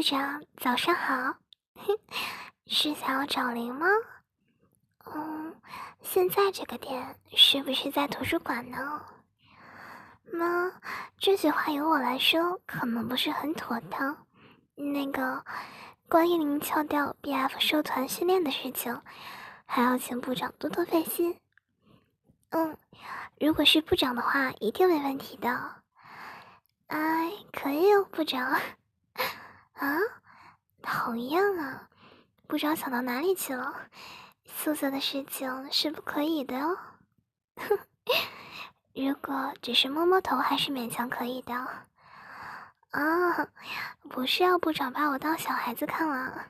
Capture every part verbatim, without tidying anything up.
长，早上好。是想要找零吗？嗯，现在这个点是不是在图书馆呢？妈，这句话由我来说可能不是很妥当。那个，关于您敲掉 B F 社团训练的事情，还要请部长多多费心。嗯，如果是部长的话，一定没问题的。哎，可以哦，部长。啊？讨厌啊！部长想到哪里去了？宿舍的事情是不可以的哦。如果只是摸摸头，还是勉强可以的。啊，不是要部长把我当小孩子看了，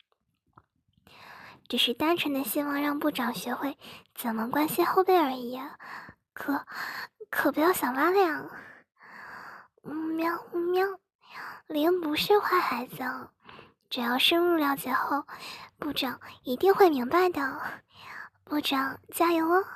只是单纯的希望让部长学会怎么关心后辈而已。可可不要想挖两。喵喵，灵不是坏孩子，只要深入了解后，部长一定会明白的。部长加油哦！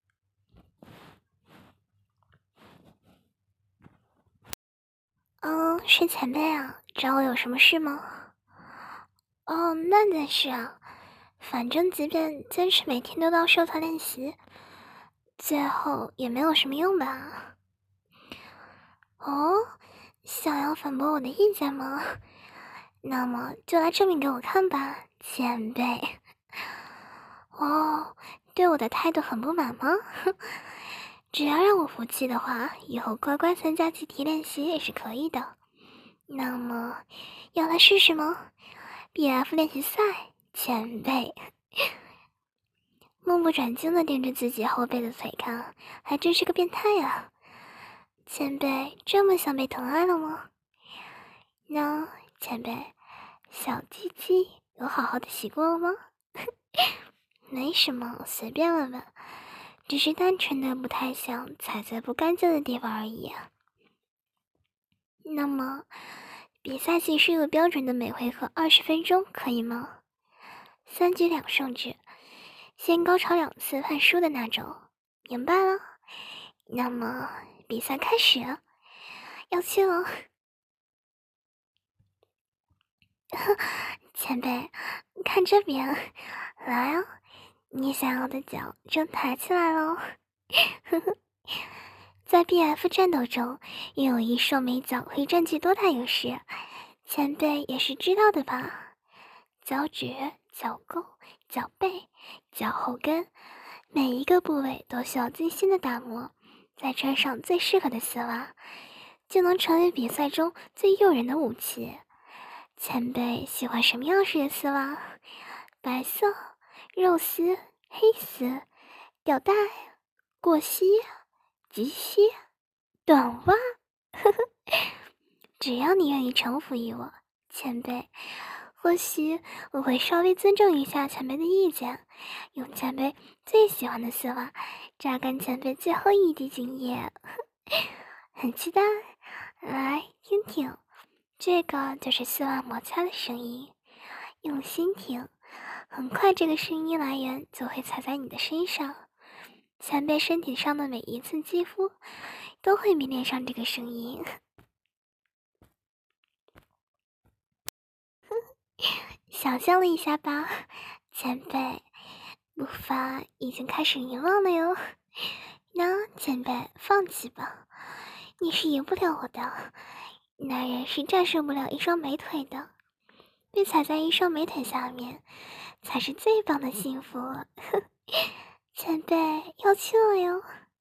嗯，是前辈啊，找我有什么事吗？哦，那件事啊，反正即便坚持每天都到社团练习，最后也没有什么用吧？哦，想要反驳我的意见吗？那么就来证明给我看吧，前辈。哦，对我的态度很不满吗？只要让我服气的话，以后乖乖参加集体练习也是可以的。那么，要来试试吗 ？B F 练习赛，前辈。目不转睛地盯着自己后背的腿看，还真是个变态呀！前辈这么想被疼爱了吗？那前辈，小鸡鸡有好好的洗过了吗？没什么，随便问问，只是单纯的不太想踩在不干净的地方而已。那么，比赛形式有标准的每回合二十分钟，可以吗？三局两胜制，先高潮两次判输的那种，明白了？那么比赛开始，要去了。前辈，看这边，来啊！你想要的脚就抬起来喽。在 B F 战斗中，拥有一双美脚会占据多大优势，前辈也是知道的吧？脚趾、脚沟、脚背、脚后跟，每一个部位都需要精心的打磨，再穿上最适合的丝袜，就能成为比赛中最诱人的武器。前辈喜欢什么样式的丝袜？白色、肉丝、黑丝、吊带、过膝、及膝、短袜。呵呵，只要你愿意臣服于我，前辈，或许我会稍微尊重一下前辈的意见，用前辈最喜欢的丝袜榨干前辈最后一滴精液。很期待，来听听，这个就是丝袜摩擦的声音，用心听，很快这个声音来源就会踩在你的身上，前辈身体上的每一寸肌肤都会迷恋上这个声音。想象了一下吧，前辈，步伐已经开始遗忘了哟。那前辈放弃吧，你是赢不了我的，男人是战胜不了一双美腿的，被踩在一双美腿下面才是最棒的幸福。前辈要去了哟，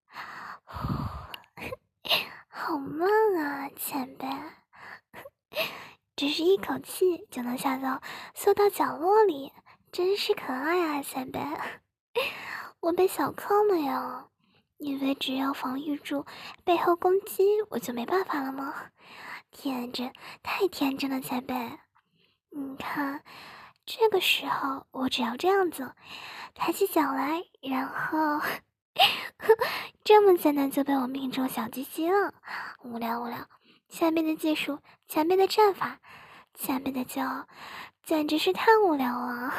好慢啊，前辈。只是一口气就能下到缩到角落里，真是可爱啊，前辈！我被小看了呀，以为只要防御住背后攻击，我就没办法了吗？天真，太天真了，前辈！你看，这个时候我只要这样子，抬起脚来，然后，这么简单就被我命中小鸡鸡了，无聊无聊。前辈的技术，前辈的战法，前辈的脚，简直是太无聊了。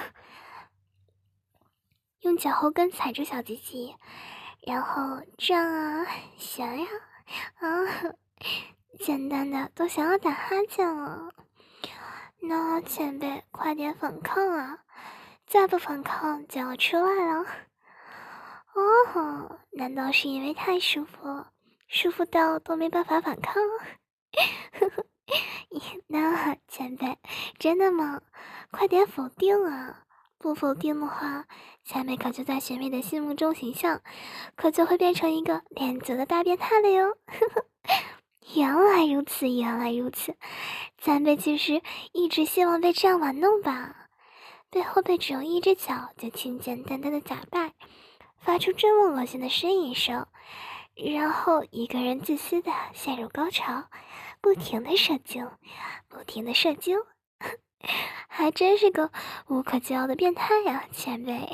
用脚后跟踩住小鸡鸡，然后转啊旋呀啊，简单的都想要打哈欠了。 那前辈快点反抗啊！再不反抗就要出来了。哦吼，难道是因为太舒服，舒服到都没办法反抗？呵呵，那前辈，真的吗？快点否定啊！不否定的话，前辈可就在学妹的心目中形象，可就会变成一个连责的大变态了哟！呵呵，原来如此，原来如此，前辈其实一直希望被这样玩弄吧？被后背只用一只脚就简简单单的打败，发出这么恶心的呻吟声，然后一个人自私的陷入高潮，不停的射精，不停的射精，还真是个无可救药的变态呀，前辈。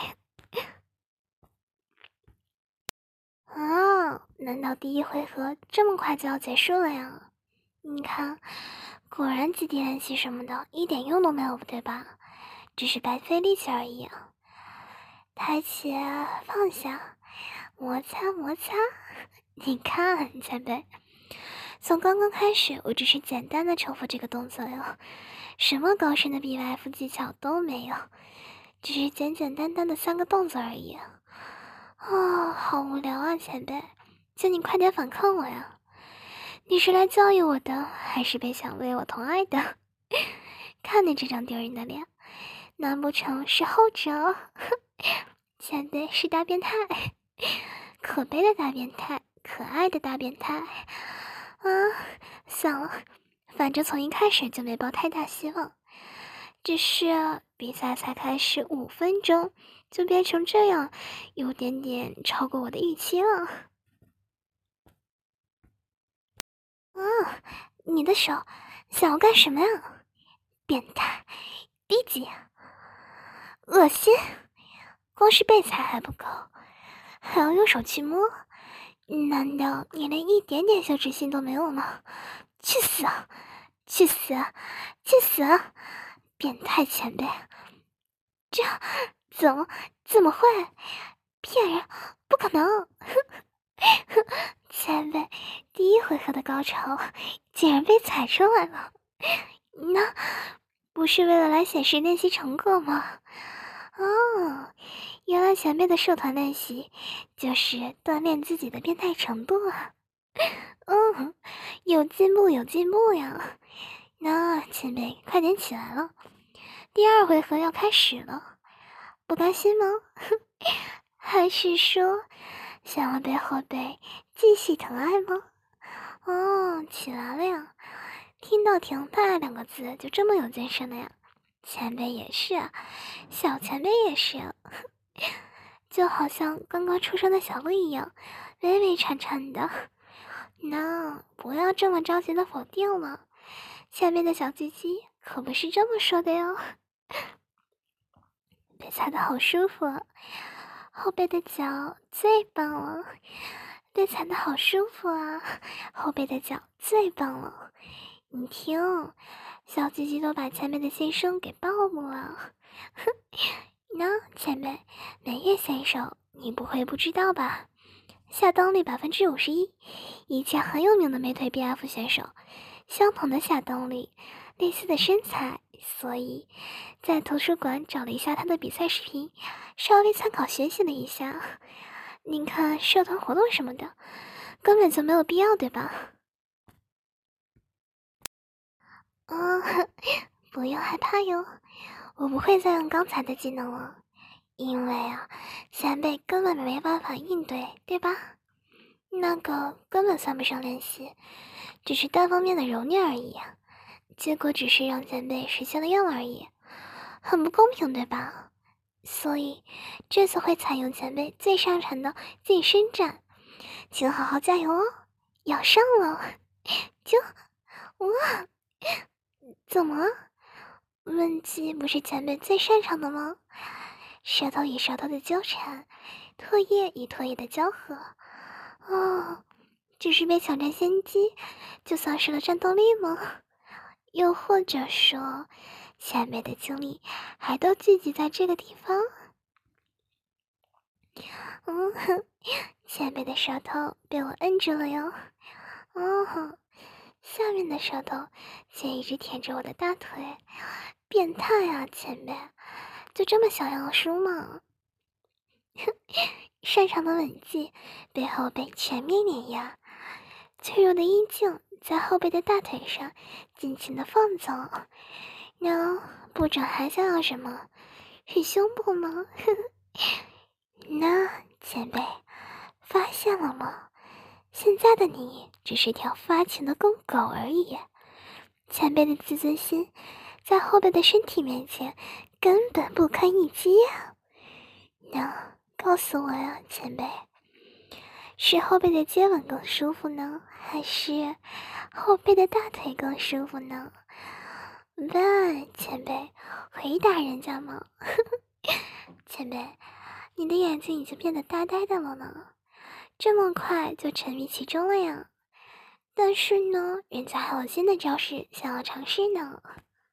啊，难道第一回合这么快就要结束了呀？你看，果然基地练习什么的一点用都没有，对吧？只是白费力气而已啊。抬起，放下，摩擦摩擦。你看，前辈，从刚刚开始，我只是简单的重复这个动作哟，什么高深的 B Y F 技巧都没有，只是简简单单的三个动作而已。啊，好无聊啊，前辈，请你快点反抗我呀！你是来教育我的，还是被想为我同爱的？看你这张丢人的脸，难不成是后者？前辈是大变态，可悲的大变态，可爱的大变态。啊，算了，反正从一开始就没抱太大希望。只是比赛才开始五分钟，就变成这样，有点点超过我的预期了。啊，你的手想要干什么呀？变态，低级，恶心！光是被踩还不够，还要用手去摸？难道你连一点点羞耻心都没有吗？去死啊！去死啊！去死啊！变态前辈，这怎么怎么会？骗人！不可能！前辈，第一回合的高潮竟然被踩出来了，那不是为了来显示练习成果吗？哦，原来前辈的社团练习就是锻炼自己的变态程度啊！嗯，有进步有进步呀！那前辈快点起来了，第二回合要开始了，不甘心吗？还是说想要被后辈继续疼爱吗？哦，起来了呀！听到“疼爱”两个字就这么有精神了呀！前辈也是啊，小前辈也是啊，就好像刚刚出生的小鹿一样，微微颤颤的。那不要这么着急的否定了，前面的小鸡鸡可不是这么说的哟。被踩的好舒服啊，后背的脚最棒了。被踩的好舒服啊，后背的脚最棒了。你听，小鸡鸡都把前辈的心声给暴露了。哼，那前辈，美月选手，你不会不知道吧？下蹬率百分之五十一，以前很有名的美腿 B F 选手，相同的下蹬率，类似的身材，所以在图书馆找了一下他的比赛视频，稍微参考学习了一下。您看社团活动什么的，根本就没有必要，对吧？啊，不用害怕哟，我不会再用刚才的技能了，因为啊，前辈根本没办法应对，对吧？那个根本算不上练习，只是单方面的揉捏而已，结果只是让前辈实现了愿而已，很不公平，对吧？所以这次会采用前辈最擅长的近身战，请好好加油哦！要上了，就哇，怎么了？问技不是前辈最擅长的吗？舌头与舌头的纠缠，唾液与唾液的交合，哦，只是被抢占先机，就丧失了战斗力吗？又或者说，前辈的精力还都聚集在这个地方？嗯哼，前辈的舌头被我摁住了哟。哦，下面的舌头却一直舔着我的大腿， 变态啊，前辈，就这么想要输吗？擅长的吻技被后背全面碾压，脆弱的阴茎在后背的大腿上尽情的放纵。那部长还想要什么？是胸部吗？那前辈发现了吗？现在的你只是条发情的公狗而已。前辈的自尊心在后辈的身体面前根本不堪一击呀！那告诉我呀，前辈，是后背的接吻更舒服呢，还是后背的大腿更舒服呢？喂，前辈，回答人家嘛！前辈，你的眼睛已经变得呆呆的了呢，这么快就沉迷其中了呀？但是呢，人家还有新的招式想要尝试呢。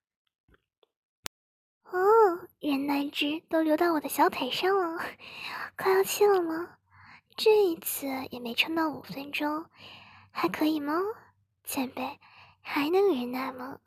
哦，原来汁都流到我的小腿上了，快要气了吗？这一次也没撑到五分钟，还可以吗？前辈，还能忍耐吗？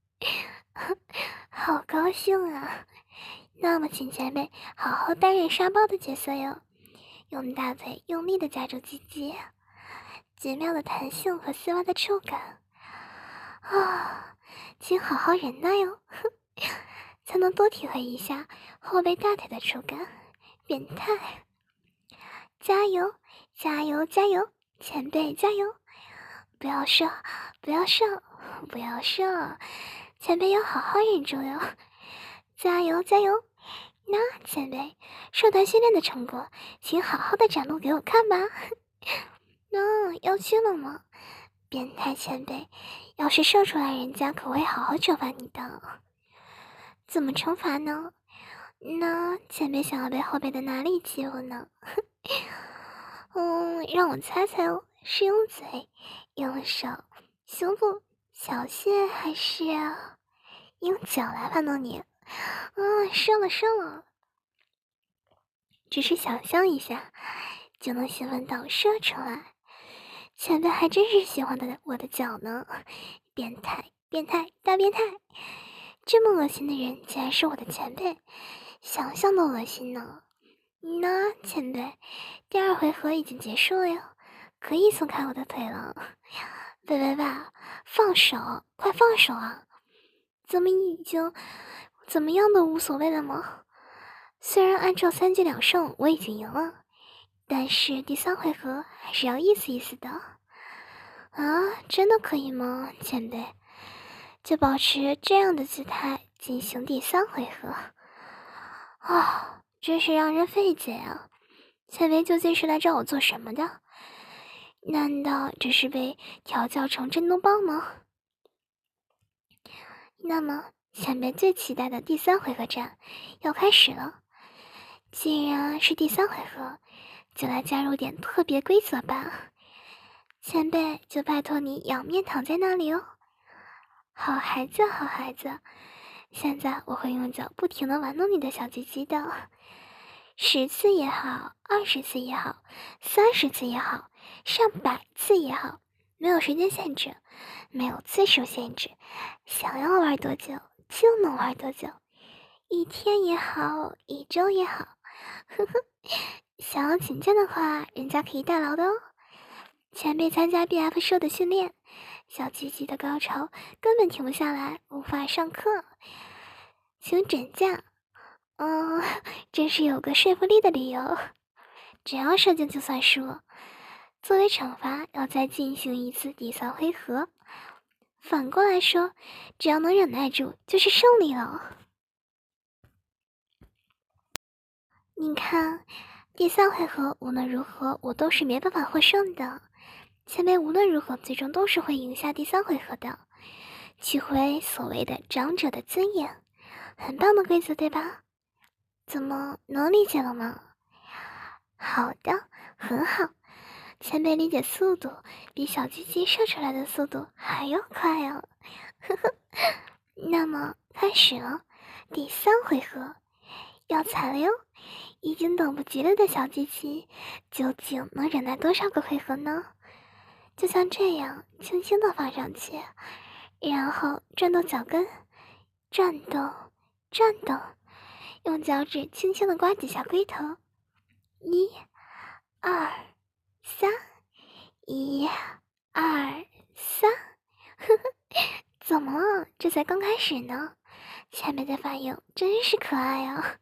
好高兴啊！那么请前辈好好担任沙包的角色哟，用大腿用力的夹住鸡鸡，绝妙的弹性和丝袜的触感啊！请好好忍耐哟，才能多体会一下后背大腿的触感。变态！加油，加油，加油！前辈加油！不要射，不要射，不要射！前辈要好好忍住哟！加油，加油！那前辈社团训练的成果，请好好的展露给我看吧。那要去了吗？变态前辈，要是射出来，人家可会好好惩罚你的。怎么惩罚呢？那前辈想要被后辈的哪里欺负呢？嗯，让我猜猜哦，是用嘴、用手、胸部、小穴，还是用脚来玩弄你？啊，射了射了！只是想象一下，就能兴奋到射出来。前辈还真是喜欢的我的脚呢，变态，变态，大变态！这么恶心的人竟然是我的前辈，想象都恶心呢。那前辈，第二回合已经结束了哟，可以松开我的腿了。喂喂喂，放手，快放手啊！怎么已经怎么样都无所谓了吗？虽然按照三局两胜我已经赢了，但是第三回合还是要意思意思的。啊，真的可以吗，前辈？就保持这样的姿态进行第三回合。啊，真是让人费解啊！前辈究竟是来找我做什么的？难道这是被调教成震动棒吗？那么，前辈最期待的第三回合战要开始了。既然是第三回合，就来加入点特别规则吧。前辈就拜托你仰面躺在那里哦。好孩子，好孩子，现在我会用脚不停地玩弄你的小鸡鸡的，十次也好，二十次也好，三十次也好，上百次也好，没有时间限制，没有次数限制，想要玩多久就能玩多久，一天也好，一周也好，呵呵，想要请假的话，人家可以代劳的哦。前辈参加 B F 社的训练，小鸡鸡的高潮根本停不下来，无法上课，请准假。嗯，真是有个说服力的理由。只要射精就算输，作为惩罚要再进行一次第三回合。反过来说，只要能忍耐住就是胜利了。你看，第三回合无论如何我都是没办法获胜的。前辈无论如何最终都是会赢下第三回合的，取回所谓的长者的尊严。很棒的规则对吧？怎么能理解了吗？好的，很好。前辈理解速度比小鸡鸡射出来的速度还要快哦。呵呵，那么开始了，第三回合要踩了哟！已经等不及了的小鸡鸡，究竟能忍耐多少个回合呢？就像这样轻轻的放上去，然后转动脚跟，转动， 转动，用脚趾轻轻地刮几下龟头。一、二、三，一、二、三。呵呵，怎么了？这才刚开始呢。前辈的反应真是可爱啊。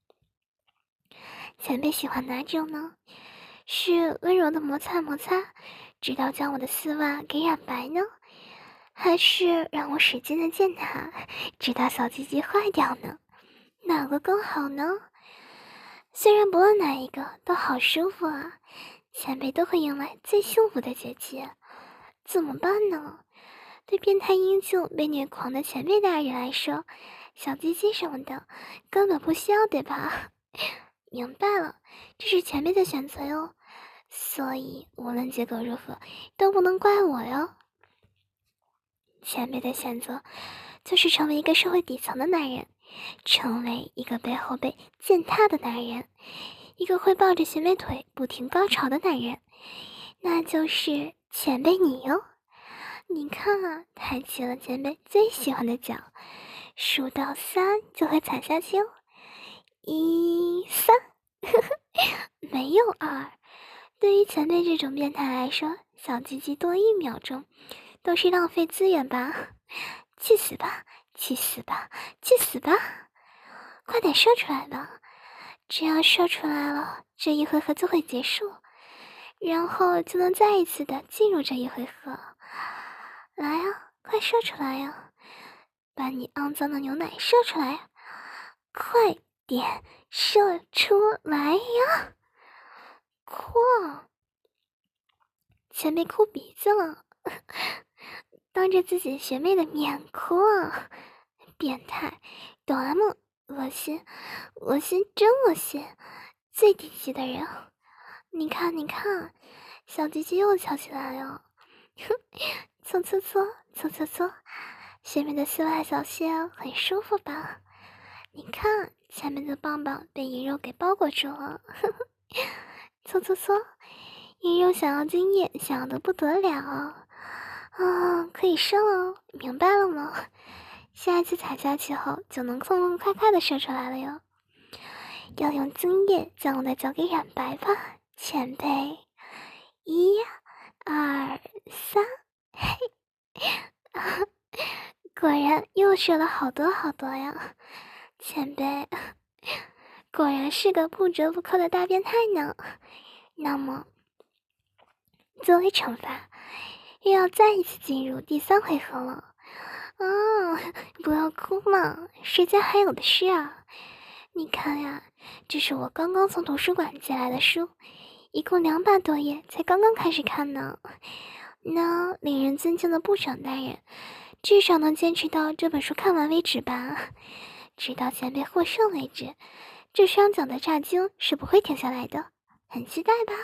前辈喜欢哪种呢？是温柔的摩擦摩擦，直到将我的丝袜给染白呢？还是让我使劲的践踏，直到小鸡鸡坏掉呢？哪个更好呢？虽然不论哪一个都好舒服啊，前辈都会迎来最幸福的结局。怎么办呢？对变态英俊被虐狂的前辈大人来说，小鸡鸡什么的根本不需要，对吧？明白了，这是前辈的选择哟，所以无论结果如何都不能怪我哟。前辈的选择就是成为一个社会底层的男人，成为一个背后被践踏的男人，一个会抱着学妹腿不停高潮的男人，那就是前辈你哟。你看啊，抬起了前辈最喜欢的脚，数到三就会踩下去哦。一三，呵呵，没有二。对于前辈这种变态来说，小鸡鸡多一秒钟都是浪费资源吧？去死吧，去死吧，去死吧！快点射出来吧！只要射出来了，这一回合就会结束，然后就能再一次的进入这一回合。来呀，快射出来呀！把你肮脏的牛奶射出来呀！快点射出来呀！哐！前辈哭鼻子了，当着自己学妹的面哭啊！变态，多么恶心，恶心，真恶心！最低级的人，你看，你看，小鸡鸡又翘起来了，哼，搓搓搓，搓搓搓，学妹的丝袜小穴很舒服吧？你看，前面的棒棒被银肉给包裹住了，呵呵，搓搓搓，银肉想要精液，想要的不得了啊！可以射了，明白了吗？下一次踩下去后，就能痛痛快快的射出来了哟。要用精液将我的脚给染白吧，前辈！一、二、三，嘿，啊，果然又射了好多好多呀！前辈，果然是个不折不扣的大变态呢。那么，作为惩罚，又要再一次进入第三回合了。啊，不要哭嘛，时间还有的是啊。你看呀，这是我刚刚从图书馆借来的书，一共两百多页，才刚刚开始看呢。那令人尊敬的部长大人，至少能坚持到这本书看完为止吧，直到前辈获胜为止。这双脚的炸精是不会停下来的，很期待吧？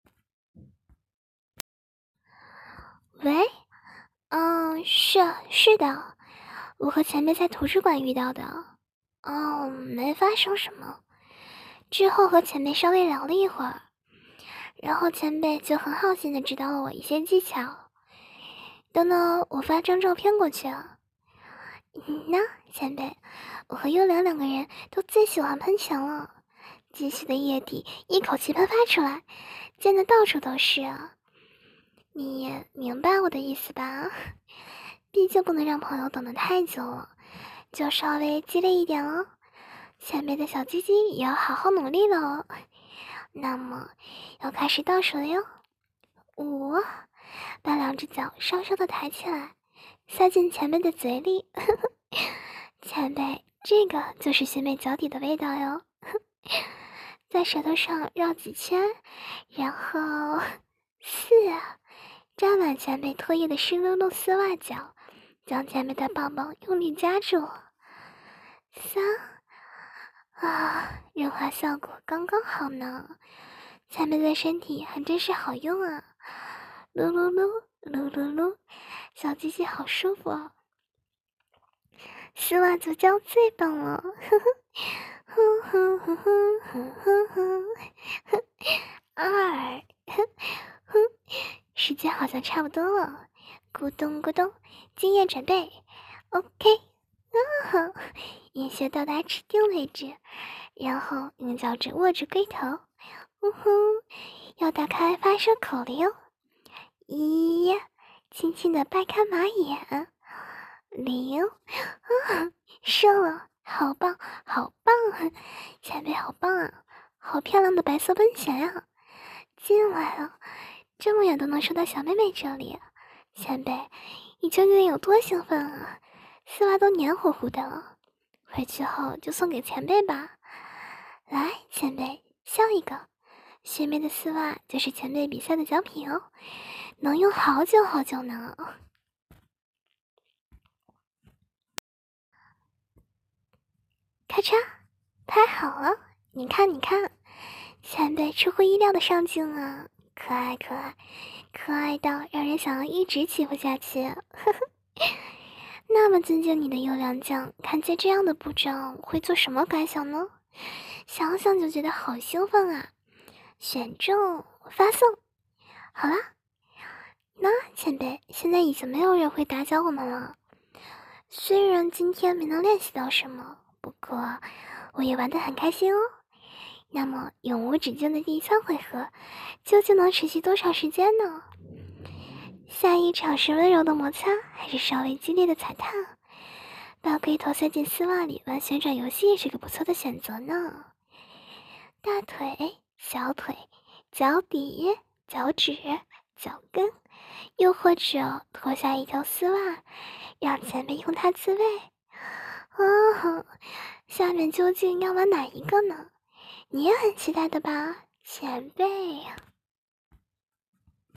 喂？嗯，是是的，我和前辈在图书馆遇到的。哦，没发生什么。之后和前辈稍微聊了一会儿，然后前辈就很好心的指导了我一些技巧。等等，我发张照片过去啊。嗯呐，前辈，我和优良两个人都最喜欢喷泉了，继续的液体一口气喷发出来，溅得到处都是啊。你明白我的意思吧？毕竟不能让朋友等得太久了，就稍微激烈一点哦。前辈的小鸡鸡也要好好努力了哦。那么，要开始倒数了哟。五，把两只脚稍稍的抬起来，塞进前辈的嘴里。前辈，这个就是学妹脚底的味道哟。在舌头上绕几圈，然后四，扎满前辈唾液的湿漉漉丝袜脚，将前辈的棒棒用力夹住。三，啊，润滑效果刚刚好呢。前辈的身体还真是好用啊，噜噜噜噜噜噜，小鸡鸡好舒服哦。丝袜足胶最棒了，呵呵呵呵呵呵呵呵呵，二，呵呵，时间好像差不多了，咕咚咕咚，经验准备 ，OK，啊哈， 一直到达指定位置，然后用脚趾握住龟头。呜呼，要打开发射口了哟！一，轻轻的掰开马眼。零，啊，射了！好棒，好棒啊！前辈好棒啊！好漂亮的白色奔翔呀！进来了，这么远都能射到小妹妹这里，前辈，你究竟有多兴奋啊？丝袜都黏糊糊的了，回去后就送给前辈吧。来，前辈，笑一个，学妹的丝袜就是前辈比赛的奖品哦，能用好久好久呢。咔嚓，拍好了，你看，你看，前辈出乎意料的上镜啊，可爱可爱，可爱到让人想要一直欺负下去。呵呵，那么尊敬你的优良将，看见这样的步骤会做什么感想呢？想想就觉得好兴奋啊！选中，发送。好啦，那前辈，现在已经没有人会打搅我们了。虽然今天没能练习到什么，不过我也玩得很开心哦。那么永无止境的第三回合，究竟能持续多长时间呢？下一场是温柔的摩擦，还是稍微激烈的踩踏？把龟头塞进丝袜里玩旋转游戏是个不错的选择呢。大腿、小腿、脚底、脚趾、脚跟，又或者脱下一条丝袜，让前辈用它自慰。哦，下面究竟要玩哪一个呢？你也很期待的吧，前辈？